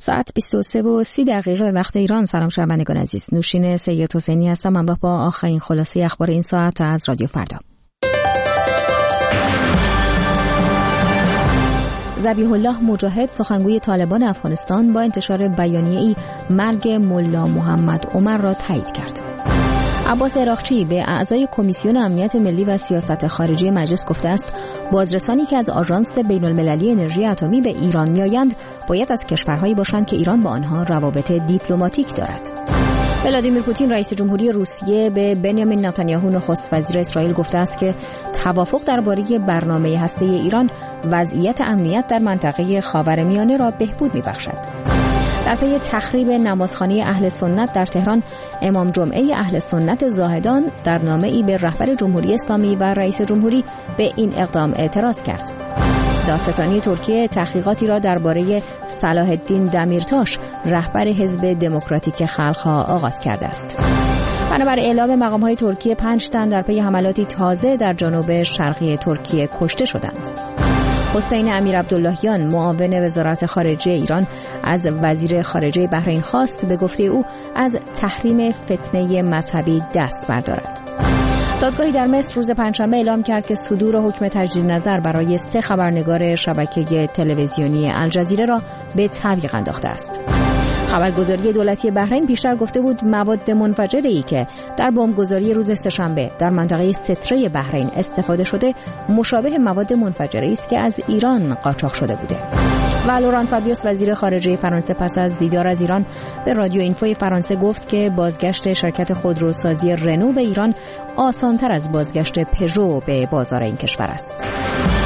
ساعت 23:30 به وقت ایران. سلام شنوندگان عزیز، نوشین سید حسینی هستم همراه با آخرین خلاصه اخبار این ساعت از رادیو فردا. ذبیح الله مجاهد سخنگوی طالبان افغانستان با انتشار بیانیه‌ای مرگ ملا محمد عمر را تایید کرد. عباس عراقچی به اعضای کمیسیون امنیت ملی و سیاست خارجی مجلس گفته است بازرسانی که از آژانس بین‌المللی انرژی اتمی به ایران میآیند باید از کشورهایی باشند که ایران با آنها روابط دیپلماتیک دارد. ولادیمیر پوتین رئیس جمهوری روسیه به بنیامین نتانیاهو نخست وزیر اسرائیل گفته است که توافق درباره برنامه هسته‌ای ایران وضعیت امنیت در منطقه خاورمیانه را بهبود می‌بخشد. در پی تخریب نمازخانه اهل سنت در تهران، امام جمعه اهل سنت زاهدان در نامه‌ای به رهبر جمهوری اسلامی و رئیس جمهوری به این اقدام اعتراض کرد. دادستانی ترکیه تحقیقاتی را درباره صلاح الدین دمیرتاش رهبر حزب دموکراتیک خلق‌ها آغاز کرده است. بنابر اعلام مقام‌های ترکیه 5 تن در پی حملاتی تازه در جنوب شرقی ترکیه کشته شدند. حسین امیرعبداللهیان معاون وزارت خارجه ایران از وزیر خارجه بحرین خواست به گفته او از تحریم فتنه مذهبی دست بردارد. دادگاهی در مصر روز پنجشنبه اعلام کرد که صدور حکم تجدید نظر برای 3 خبرنگار شبکه تلویزیونی الجزیره را به تعویق انداخته است. خبرگزاری دولتی بحرین پیشتر گفته بود مواد منفجره‌ای که در بمبگذاری روز سه‌شنبه در منطقه ستره بحرین استفاده شده مشابه مواد منفجره‌ای است که از ایران قاچاق شده بوده. و لوران فابیوس وزیر خارجه فرانسه پس از دیدار از ایران به رادیو اینفوی فرانسه گفت که بازگشت شرکت خودروسازی رنو به ایران آسان‌تر از بازگشت پژو به بازار این کشور است.